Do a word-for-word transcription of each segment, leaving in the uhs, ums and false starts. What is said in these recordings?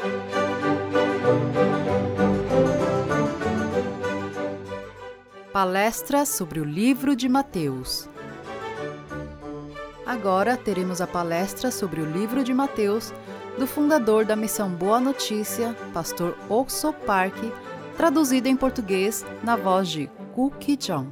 Palestra sobre o livro de Mateus. Agora teremos a palestra sobre o livro de Mateus do fundador da Missão Boa Notícia, pastor Okso Park, traduzido em português na voz de Koo Ki-jong.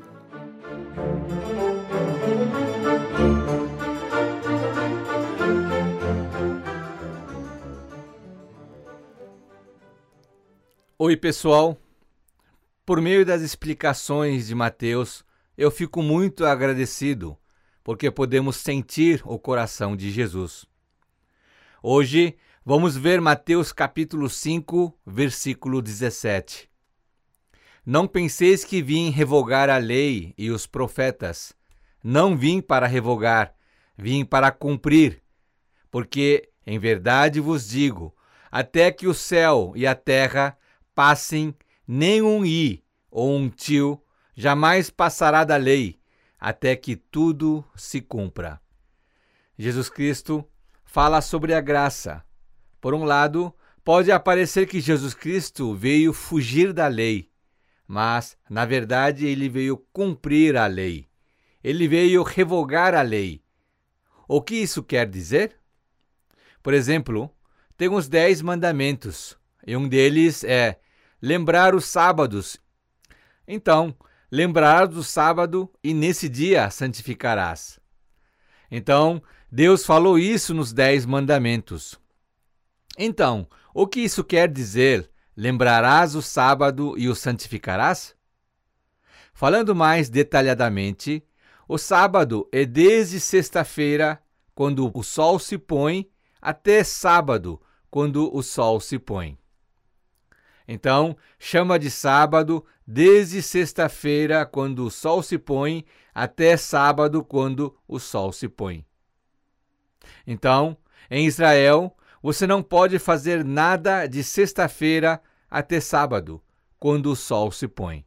Oi, pessoal. Por meio das explicações de Mateus, eu fico muito agradecido, porque podemos sentir o coração de Jesus. Hoje, vamos ver Mateus capítulo cinco, versículo dezessete. Não penseis que vim revogar a lei e os profetas. Não vim para revogar, vim para cumprir. Porque, em verdade vos digo, até que o céu e a terra passem, nem um i ou um tio jamais passará da lei, até que tudo se cumpra. Jesus Cristo fala sobre a graça. Por um lado, pode parecer que Jesus Cristo veio fugir da lei, mas, na verdade, ele veio cumprir a lei. Ele veio revogar a lei. O que isso quer dizer? Por exemplo, tem os dez mandamentos, e um deles é lembrar os sábados. Então, lembrarás do sábado e nesse dia santificarás. Então, Deus falou isso nos dez mandamentos. Então, o que isso quer dizer? Lembrarás o sábado e o santificarás? Falando mais detalhadamente, o sábado é desde sexta-feira, quando o sol se põe, até sábado, quando o sol se põe. Então, chama de sábado desde sexta-feira, quando o sol se põe, até sábado, quando o sol se põe. Então, em Israel, você não pode fazer nada de sexta-feira até sábado, quando o sol se põe.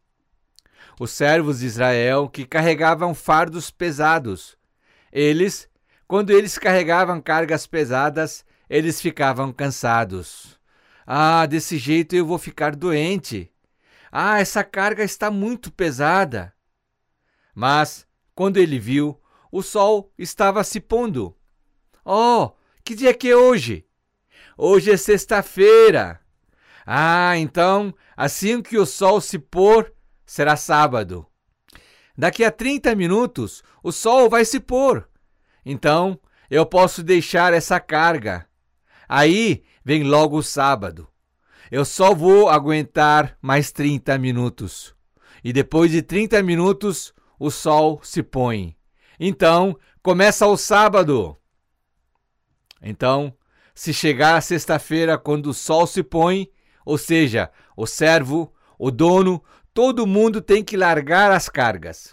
Os servos de Israel que carregavam fardos pesados, eles, quando eles carregavam cargas pesadas, eles ficavam cansados. Ah, desse jeito eu vou ficar doente. Ah, essa carga está muito pesada. Mas, quando ele viu, o sol estava se pondo. Oh, que dia que é hoje? Hoje é sexta-feira. Ah, então, assim que o sol se pôr, será sábado. Daqui a trinta minutos, o sol vai se pôr. Então, eu posso deixar essa carga. Aí vem logo o sábado. Eu só vou aguentar mais trinta minutos. E depois de trinta minutos, o sol se põe. Então, começa o sábado. Então, se chegar a sexta-feira quando o sol se põe, ou seja, o servo, o dono, todo mundo tem que largar as cargas.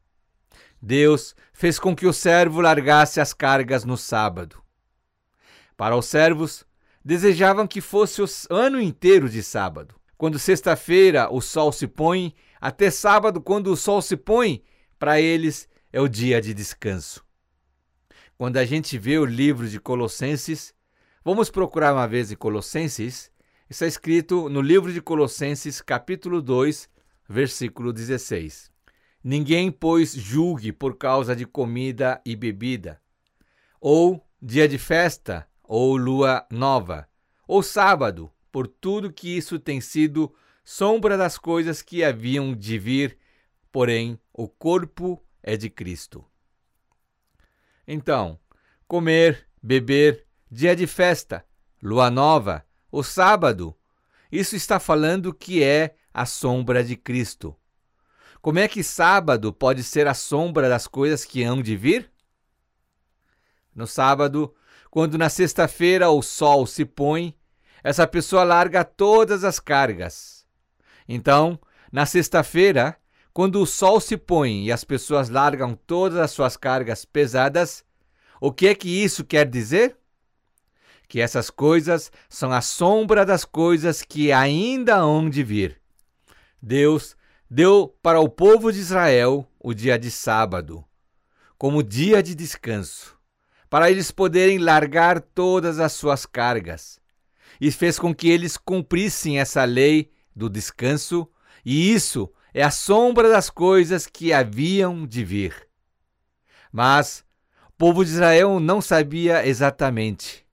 Deus fez com que o servo largasse as cargas no sábado. Para os servos, desejavam que fosse o ano inteiro de sábado. Quando sexta-feira o sol se põe, até sábado, quando o sol se põe, para eles é o dia de descanso. Quando a gente vê o livro de Colossenses, vamos procurar uma vez em Colossenses, está escrito no livro de Colossenses, capítulo dois, versículo dezesseis. Ninguém, pois, julgue por causa de comida e bebida, ou dia de festa, ou lua nova, ou sábado, por tudo que isso tem sido sombra das coisas que haviam de vir, porém o corpo é de Cristo. Então, comer, beber, dia de festa, lua nova, o sábado, isso está falando que é a sombra de Cristo. Como é que sábado pode ser a sombra das coisas que hão de vir? No sábado, quando na sexta-feira o sol se põe, essa pessoa larga todas as cargas. Então, na sexta-feira, quando o sol se põe e as pessoas largam todas as suas cargas pesadas, o que é que isso quer dizer? Que essas coisas são a sombra das coisas que ainda hão de vir. Deus deu para o povo de Israel o dia de sábado, como dia de descanso, para eles poderem largar todas as suas cargas. e fez com que eles cumprissem essa lei do descanso, e isso é a sombra das coisas que haviam de vir. Mas o povo de Israel não sabia exatamente.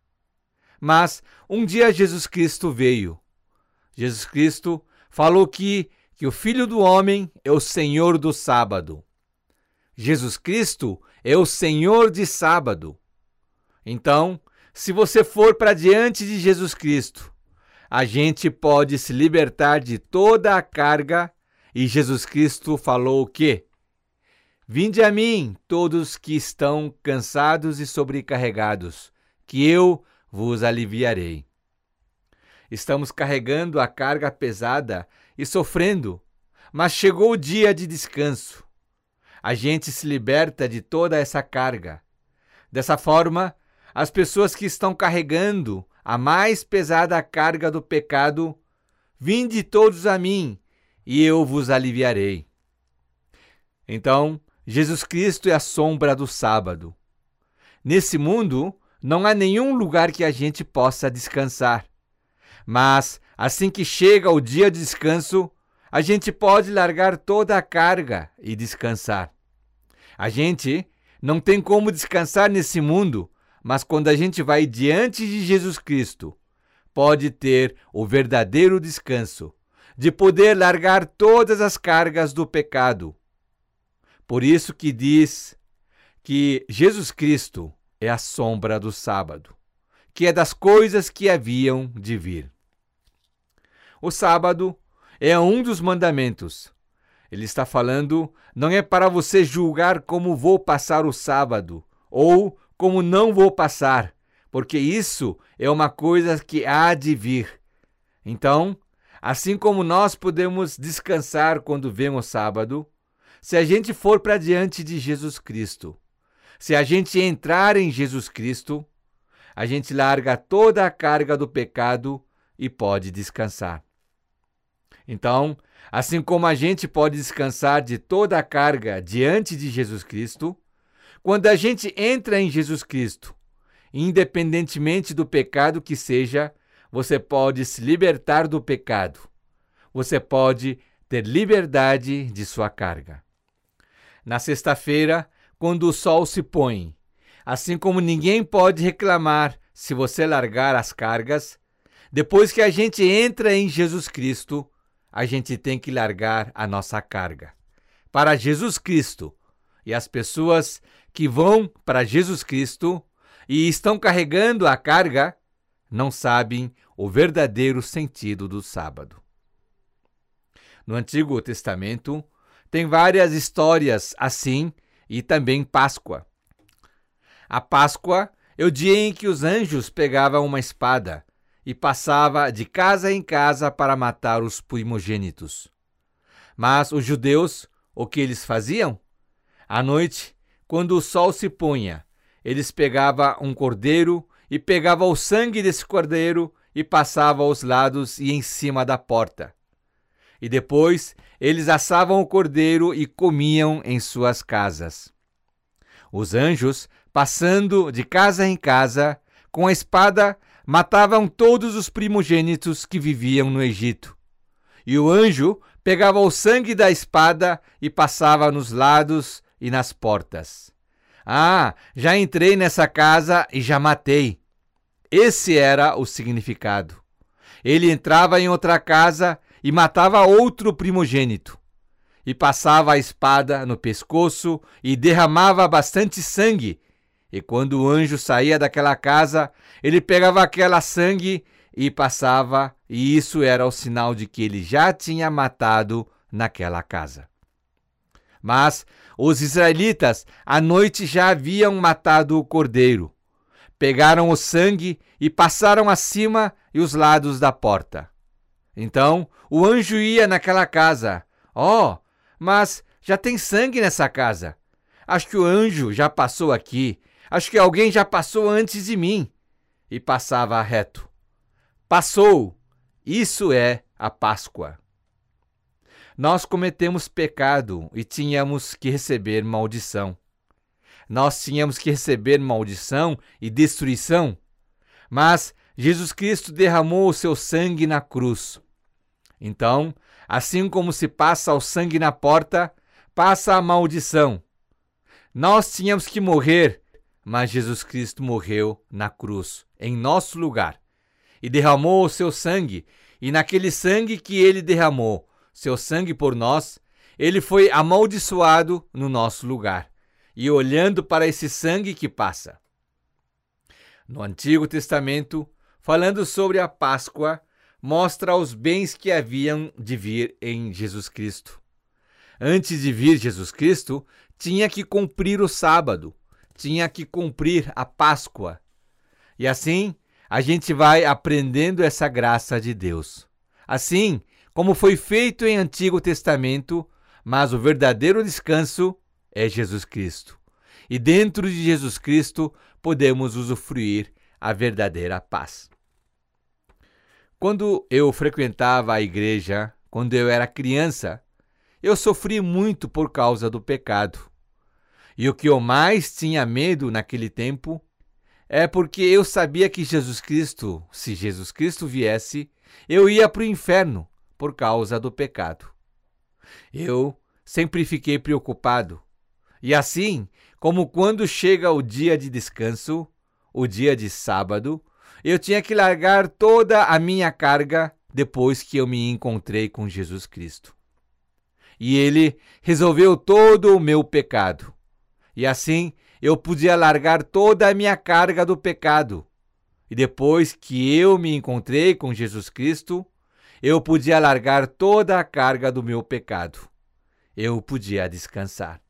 Mas um dia Jesus Cristo veio. Jesus Cristo falou que, que o Filho do Homem é o Senhor do sábado. Jesus Cristo é o Senhor de sábado. Então, se você for para diante de Jesus Cristo, a gente pode se libertar de toda a carga. E Jesus Cristo falou o quê? Vinde a mim, todos que estão cansados e sobrecarregados, que eu vos aliviarei. Estamos carregando a carga pesada e sofrendo, mas chegou o dia de descanso. A gente se liberta de toda essa carga. Dessa forma, as pessoas que estão carregando a mais pesada carga do pecado, vinde todos a mim, e eu vos aliviarei. Então, Jesus Cristo é a sombra do sábado. Nesse mundo, não há nenhum lugar que a gente possa descansar. Mas, assim que chega o dia de descanso, a gente pode largar toda a carga e descansar. A gente não tem como descansar nesse mundo, mas quando a gente vai diante de Jesus Cristo, pode ter o verdadeiro descanso, de poder largar todas as cargas do pecado. Por isso que diz que Jesus Cristo é a sombra do sábado, que é das coisas que haviam de vir. O sábado é um dos mandamentos. Ele está falando, não é para você julgar como vou passar o sábado, ou como não vou passar, porque isso é uma coisa que há de vir. Então, assim como nós podemos descansar quando vemos sábado, se a gente for para diante de Jesus Cristo, se a gente entrar em Jesus Cristo, a gente larga toda a carga do pecado e pode descansar. Então, assim como a gente pode descansar de toda a carga diante de Jesus Cristo, quando a gente entra em Jesus Cristo, independentemente do pecado que seja, você pode se libertar do pecado. Você pode ter liberdade de sua carga. Na sexta-feira, quando o sol se põe, assim como ninguém pode reclamar se você largar as cargas, depois que a gente entra em Jesus Cristo, a gente tem que largar a nossa carga para Jesus Cristo. E as pessoas que vão para Jesus Cristo e estão carregando a carga, não sabem o verdadeiro sentido do sábado. No Antigo Testamento, tem várias histórias assim e também Páscoa. A Páscoa é o dia em que os anjos pegavam uma espada e passava de casa em casa para matar os primogênitos. Mas os judeus, o que eles faziam? À noite, quando o sol se punha, eles pegavam um cordeiro e pegavam o sangue desse cordeiro e passavam aos lados e em cima da porta. E depois eles assavam o cordeiro e comiam em suas casas. Os anjos, passando de casa em casa, com a espada, matavam todos os primogênitos que viviam no Egito. E o anjo pegava o sangue da espada e passava nos lados e nas portas. Ah, já entrei nessa casa e já matei. Esse era o significado. Ele entrava em outra casa e matava outro primogênito, e passava a espada no pescoço e derramava bastante sangue. E quando o anjo saía daquela casa, ele pegava aquela sangue e passava, e isso era o sinal de que ele já tinha matado naquela casa. Mas os israelitas à noite já haviam matado o cordeiro. Pegaram o sangue e passaram acima e os lados da porta. Então o anjo ia naquela casa. Oh, mas já tem sangue nessa casa. Acho que o anjo já passou aqui. Acho que alguém já passou antes de mim. E passava reto. Passou. Isso é a Páscoa. Nós cometemos pecado e tínhamos que receber maldição. Nós tínhamos que receber maldição e destruição. Mas Jesus Cristo derramou o seu sangue na cruz. Então, assim como se passa o sangue na porta, passa a maldição. Nós tínhamos que morrer, mas Jesus Cristo morreu na cruz, em nosso lugar, e derramou o seu sangue, e naquele sangue que ele derramou, seu sangue por nós, ele foi amaldiçoado no nosso lugar, e olhando para esse sangue que passa. No Antigo Testamento, falando sobre a Páscoa, mostra os bens que haviam de vir em Jesus Cristo. Antes de vir Jesus Cristo, tinha que cumprir o sábado, tinha que cumprir a Páscoa. E assim, a gente vai aprendendo essa graça de Deus. Assim, como foi feito em Antigo Testamento, mas o verdadeiro descanso é Jesus Cristo. E dentro de Jesus Cristo, podemos usufruir a verdadeira paz. Quando eu frequentava a igreja, quando eu era criança, eu sofri muito por causa do pecado. E o que eu mais tinha medo naquele tempo é porque eu sabia que Jesus Cristo, se Jesus Cristo viesse, eu ia para o inferno por causa do pecado. Eu sempre fiquei preocupado. E assim, como quando chega o dia de descanso, o dia de sábado, eu tinha que largar toda a minha carga depois que eu me encontrei com Jesus Cristo. E ele resolveu todo o meu pecado. E assim eu podia largar toda a minha carga do pecado. E depois que eu me encontrei com Jesus Cristo, eu podia largar toda a carga do meu pecado. Eu podia descansar.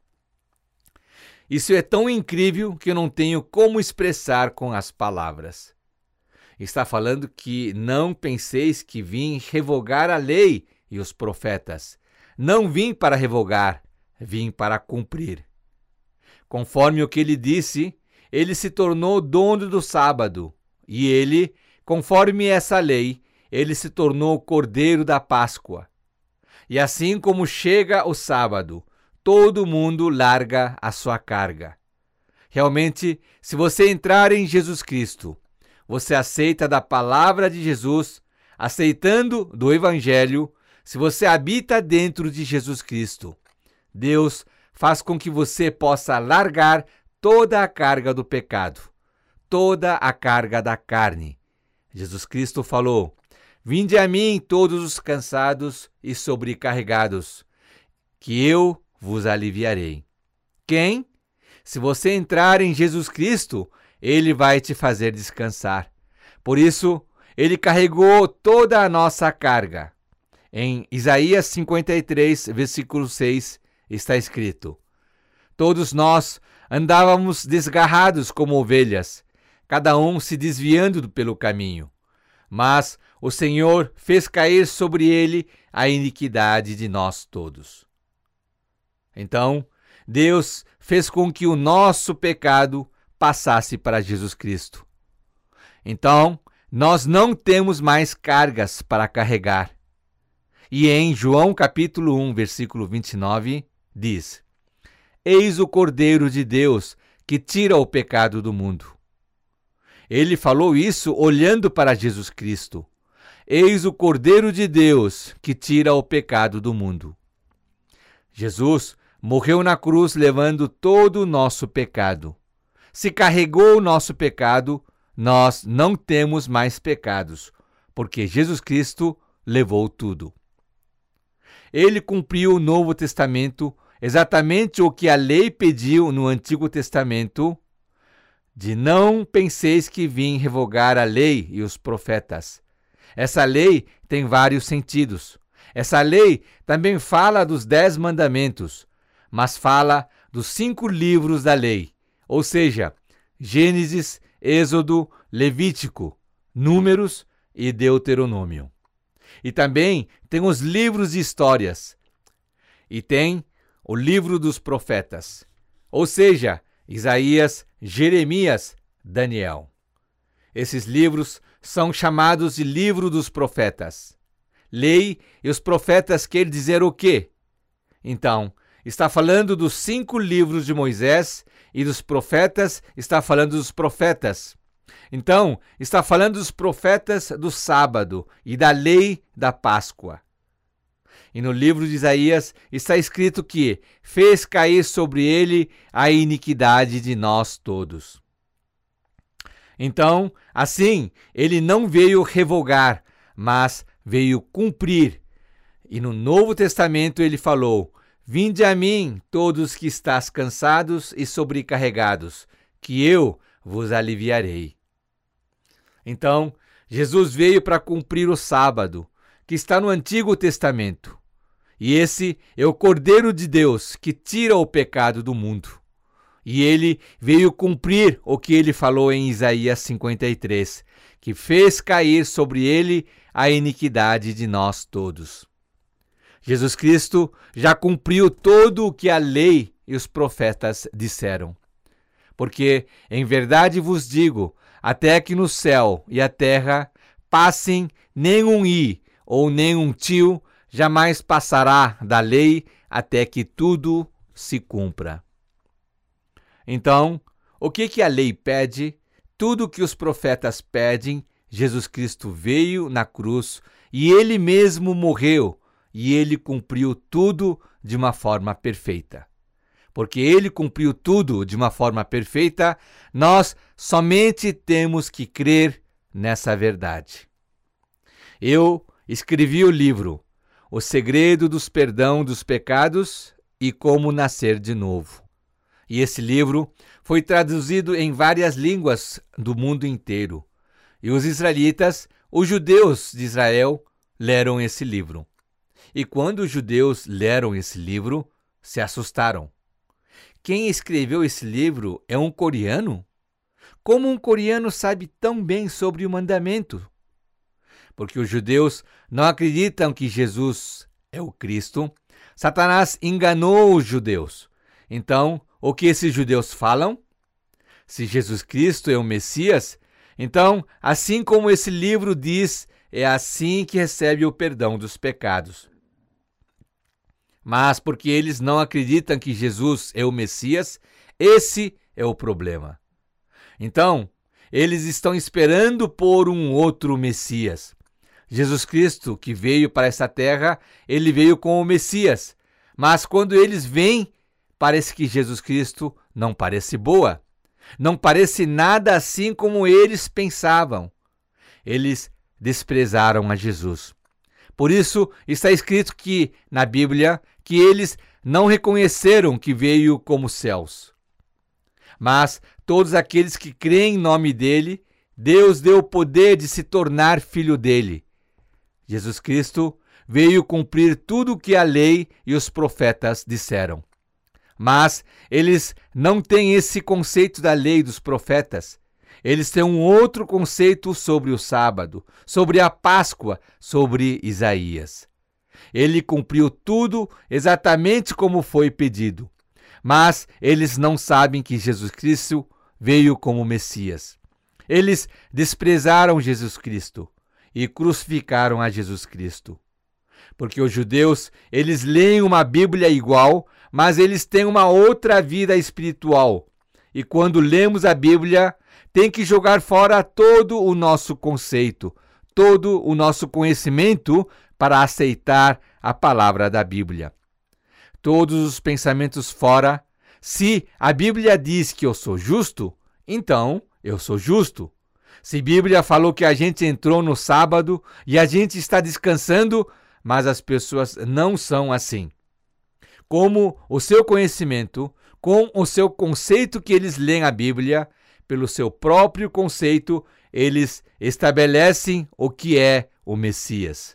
Isso é tão incrível que eu não tenho como expressar com as palavras. Está falando que não penseis que vim revogar a lei e os profetas. Não vim para revogar, vim para cumprir. Conforme o que ele disse, ele se tornou dono do sábado. E ele, conforme essa lei, ele se tornou o cordeiro da Páscoa. E assim como chega o sábado, todo mundo larga a sua carga. Realmente, se você entrar em Jesus Cristo, você aceita da palavra de Jesus, aceitando do Evangelho, se você habita dentro de Jesus Cristo, Deus faz com que você possa largar toda a carga do pecado, toda a carga da carne. Jesus Cristo falou: "Vinde a mim todos os cansados e sobrecarregados, que eu vos aliviarei." Quem? Se você entrar em Jesus Cristo, ele vai te fazer descansar. Por isso, ele carregou toda a nossa carga. Em Isaías cinquenta e três, versículo seis, está escrito: "Todos nós andávamos desgarrados como ovelhas, cada um se desviando pelo caminho. Mas o Senhor fez cair sobre ele a iniquidade de nós todos." Então, Deus fez com que o nosso pecado passasse para Jesus Cristo. Então, nós não temos mais cargas para carregar. E em João capítulo um, versículo vinte e nove, diz: "Eis o Cordeiro de Deus que tira o pecado do mundo." Ele falou isso olhando para Jesus Cristo. Eis o Cordeiro de Deus que tira o pecado do mundo. Jesus morreu na cruz levando todo o nosso pecado. Se carregou o nosso pecado, nós não temos mais pecados, porque Jesus Cristo levou tudo. Ele cumpriu o Novo Testamento, exatamente o que a lei pediu no Antigo Testamento, de não penseis que vim revogar a lei e os profetas. Essa lei tem vários sentidos. Essa lei também fala dos dez mandamentos, mas fala dos cinco livros da lei, ou seja, Gênesis, Êxodo, Levítico, Números e Deuteronômio. E também tem os livros de histórias. E tem o livro dos profetas, ou seja, Isaías, Jeremias, Daniel. Esses livros são chamados de livro dos profetas. Lei e os profetas quer dizer o quê? Então, está falando dos cinco livros de Moisés e dos profetas está falando dos profetas. Então, está falando dos profetas do sábado e da lei da Páscoa. E no livro de Isaías está escrito que fez cair sobre ele a iniquidade de nós todos. Então, assim, ele não veio revogar, mas veio cumprir. E no Novo Testamento ele falou: vinde a mim, todos que estás cansados e sobrecarregados, que eu vos aliviarei. Então, Jesus veio para cumprir o sábado, que está no Antigo Testamento. E esse é o Cordeiro de Deus que tira o pecado do mundo. E ele veio cumprir o que ele falou em Isaías cinquenta e três, que fez cair sobre ele a iniquidade de nós todos. Jesus Cristo já cumpriu todo o que a lei e os profetas disseram. Porque, em verdade vos digo, até que no céu e a terra passem, nenhum i ou nenhum tio jamais passará da lei até que tudo se cumpra. Então, o que que a lei pede? Tudo o que os profetas pedem, Jesus Cristo veio na cruz e ele mesmo morreu e ele cumpriu tudo de uma forma perfeita. Porque ele cumpriu tudo de uma forma perfeita, nós somente temos que crer nessa verdade. Eu escrevi o livro O Segredo dos Perdão dos Pecados e Como Nascer de Novo. E esse livro foi traduzido em várias línguas do mundo inteiro. E os israelitas, os judeus de Israel, leram esse livro. E quando os judeus leram esse livro, se assustaram. Quem escreveu esse livro é um coreano? Como um coreano sabe tão bem sobre o mandamento? Porque os judeus não acreditam que Jesus é o Cristo. Satanás enganou os judeus. Então, o que esses judeus falam? Se Jesus Cristo é o Messias, então, assim como esse livro diz, é assim que recebe o perdão dos pecados. Mas porque eles não acreditam que Jesus é o Messias, esse é o problema. Então, eles estão esperando por um outro Messias. Jesus Cristo, que veio para essa terra, ele veio com o Messias. Mas quando eles vêm, parece que Jesus Cristo não parece boa. Não parece nada assim como eles pensavam. Eles desprezaram a Jesus. Por isso, está escrito que, na Bíblia, que eles não reconheceram que veio como céus. Mas todos aqueles que creem em nome dele, Deus deu o poder de se tornar filho dele. Jesus Cristo veio cumprir tudo o que a lei e os profetas disseram. Mas eles não têm esse conceito da lei dos profetas. Eles têm um outro conceito sobre o sábado, sobre a Páscoa, sobre Isaías. Ele cumpriu tudo exatamente como foi pedido. Mas eles não sabem que Jesus Cristo veio como Messias. Eles desprezaram Jesus Cristo e crucificaram a Jesus Cristo. Porque os judeus, eles leem uma Bíblia igual, mas eles têm uma outra vida espiritual. E quando lemos a Bíblia, tem que jogar fora todo o nosso conceito, todo o nosso conhecimento para aceitar a palavra da Bíblia. Todos os pensamentos fora. Se a Bíblia diz que eu sou justo, então eu sou justo. Se a Bíblia falou que a gente entrou no sábado e a gente está descansando, mas as pessoas não são assim. Como o seu conhecimento, com o seu conceito que eles leem a Bíblia, pelo seu próprio conceito, eles estabelecem o que é o Messias.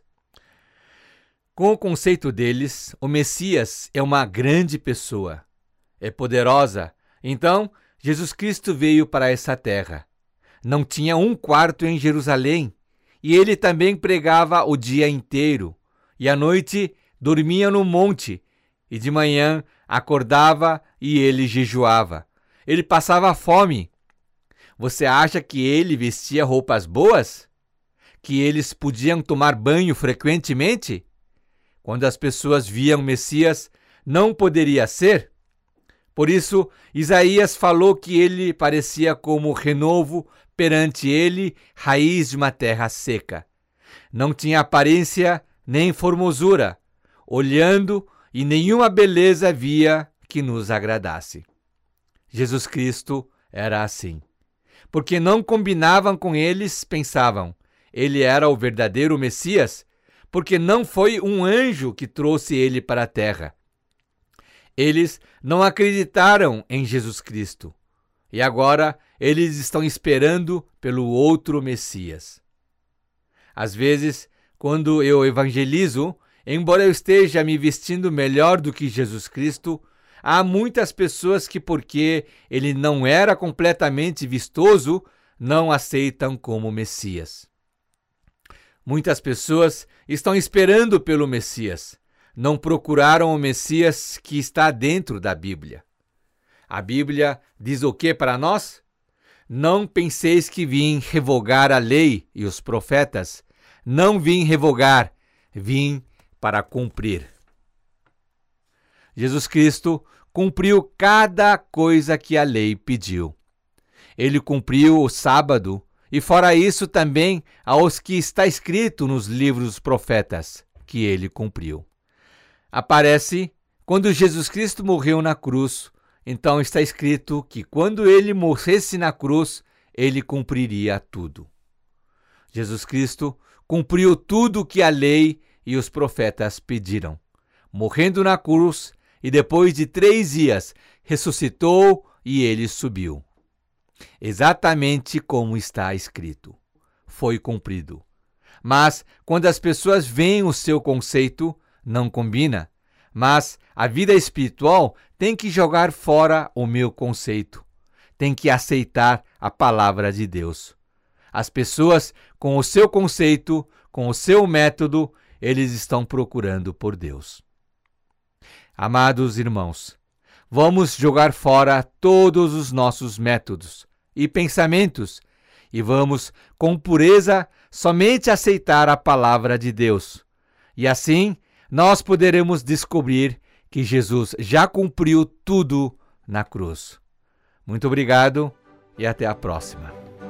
Com o conceito deles, o Messias é uma grande pessoa, é poderosa. Então, Jesus Cristo veio para essa terra. Não tinha um quarto em Jerusalém, e ele também pregava o dia inteiro, e à noite dormia no monte, e de manhã acordava e ele jejuava. Ele passava fome. Você acha que ele vestia roupas boas? Que eles podiam tomar banho frequentemente? Quando as pessoas viam o Messias, não poderia ser? Por isso, Isaías falou que ele parecia como renovo perante ele raiz de uma terra seca. Não tinha aparência nem formosura, olhando e nenhuma beleza havia que nos agradasse. Jesus Cristo era assim. Porque não combinavam com eles, pensavam, ele era o verdadeiro Messias, porque não foi um anjo que trouxe ele para a terra. Eles não acreditaram em Jesus Cristo. E agora eles estão esperando pelo outro Messias. Às vezes, quando eu evangelizo, embora eu esteja me vestindo melhor do que Jesus Cristo, há muitas pessoas que, porque ele não era completamente vistoso, não aceitam como Messias. Muitas pessoas estão esperando pelo Messias, não procuraram o Messias que está dentro da Bíblia. A Bíblia diz o que para nós? Não penseis que vim revogar a lei e os profetas. Não vim revogar, vim para cumprir. Jesus Cristo cumpriu cada coisa que a lei pediu. Ele cumpriu o sábado e, fora isso, também aos que está escrito nos livros dos profetas, que ele cumpriu. Aparece quando Jesus Cristo morreu na cruz. Então está escrito que quando ele morresse na cruz, ele cumpriria tudo. Jesus Cristo cumpriu tudo o que a lei e os profetas pediram. Morrendo na cruz e depois de três dias ressuscitou e ele subiu. Exatamente como está escrito. Foi cumprido. Mas quando as pessoas veem o seu conceito, não combina. Mas a vida espiritual tem que jogar fora o meu conceito. Tem que aceitar a palavra de Deus. As pessoas, com o seu conceito, com o seu método, eles estão procurando por Deus. Amados irmãos, vamos jogar fora todos os nossos métodos e pensamentos e vamos, com pureza, somente aceitar a palavra de Deus. E assim, nós poderemos descobrir que Jesus já cumpriu tudo na cruz. Muito obrigado e até a próxima.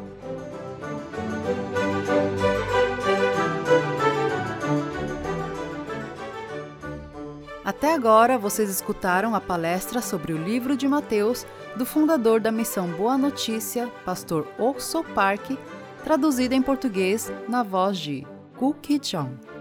Até agora, vocês escutaram a palestra sobre o livro de Mateus, do fundador da Missão Boa Notícia, pastor Okso Park, traduzida em português na voz de Ku Ki-chong.